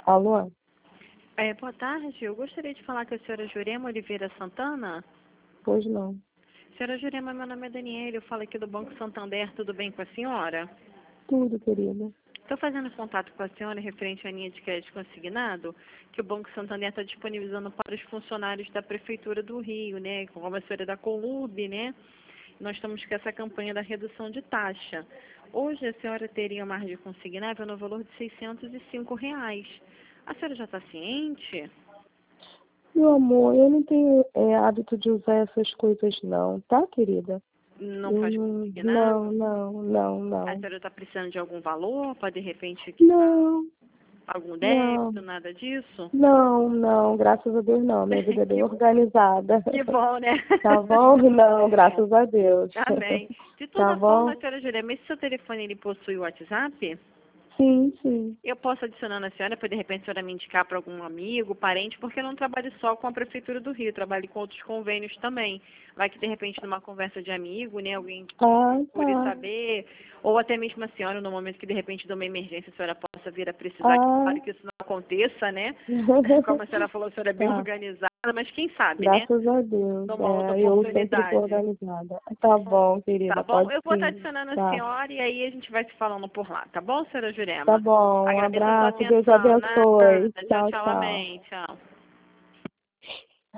Alô? Boa tarde, eu gostaria de falar com a senhora Jurema Oliveira Santana. Pois não. Senhora Jurema, meu nome é Daniela, eu falo aqui do Banco Santander, tudo bem com a senhora? Tudo, querida. Estou fazendo contato com a senhora referente à linha de crédito consignado, que o Banco Santander está disponibilizando para os funcionários da Prefeitura do Rio, né? Como a senhora é da Colurb, né? Nós estamos com essa campanha da redução de taxa. Hoje a senhora teria uma margem consignável no valor de R$ 605. A senhora já está ciente? Meu amor, eu não tenho hábito de usar essas coisas não, tá, querida? Não Eu faz não, consignado? A não. senhora está precisando de algum valor para de repente Não, algum débito, não, nada disso? não, graças a Deus não. Minha vida é bem Que, organizada. que bom, né? Tá bom? Não, Que bom. graças a Deus. Amém. De Tá toda bom? forma, senhora Jurema, esse seu telefone ele possui o WhatsApp? Sim, sim. Eu posso adicionar a senhora para de repente a senhora me indicar para algum amigo, parente, porque eu não trabalho só com a Prefeitura do Rio, eu trabalho com outros convênios também. Vai que de repente numa conversa de amigo, né, alguém Ah, procure tá. saber, ou até mesmo a senhora, no momento que de repente de uma emergência a senhora possa vir a precisar, que Ah, claro que isso não aconteça, né? Como a senhora falou, a senhora é bem tá. organizada, mas quem sabe, né? Graças a Deus. Numa outra Eu sempre fui oportunidade. organizada. Tá bom, Tá querida, bom? pode Eu vou estar sim. adicionando a Tá. senhora e aí a gente vai se falando por lá, tá bom, senhora Tá Jurema? bom. Um Agradeço a sua abraço. Deus atenção. Nada. abençoe. Tchau, Tchau, tchau, tchau. amém. Tchau.